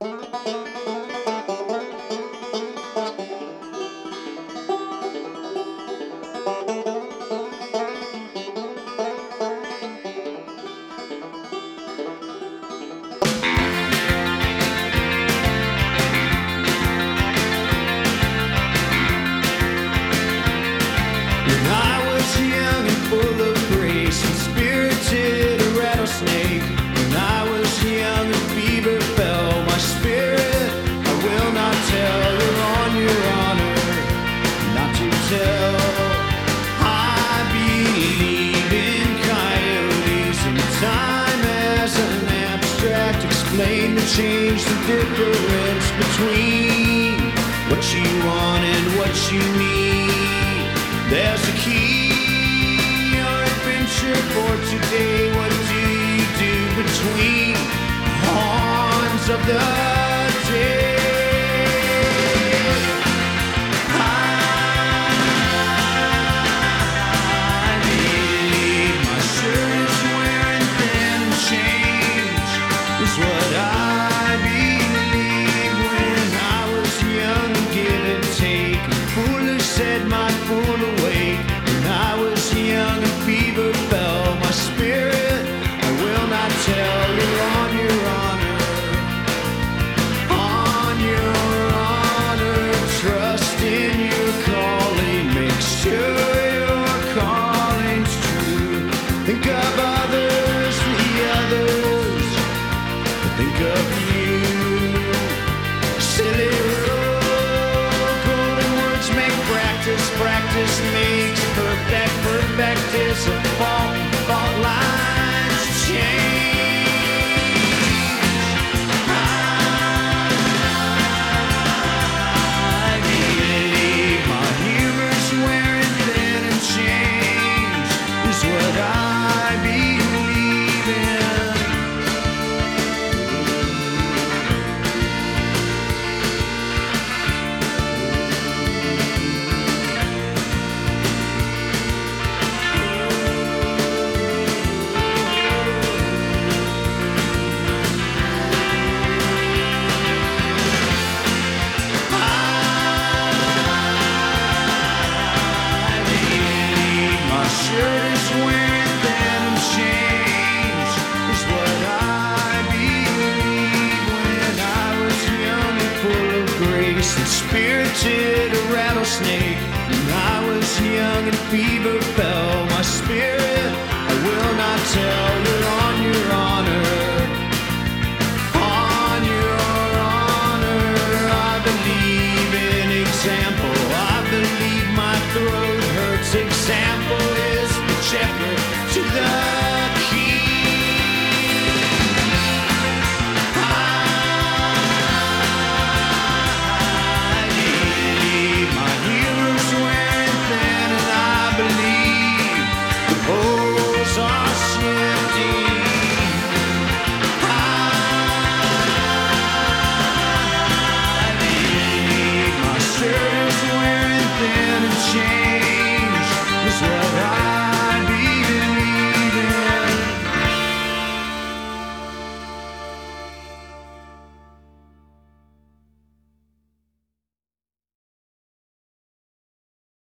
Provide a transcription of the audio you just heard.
Change the difference between what you want and what you need. There's a key or adventure for today. What do you do between the horns of the day? I believe my shirt is wearing thin and change is what I set my fool awake. When I was young and fever fell my spirit, I will not tell you on your honor. On your honor, trust in your calling. Make sure your calling's true. Think of others, the others. Think of you. Silly practice makes perfect. Perfect is a fault. Fault lines change. I believe my humor's wearing thin and change is what I believe in. Spirited a rattlesnake. When I was young and fever fell my spirit, I will not tell you on your honor.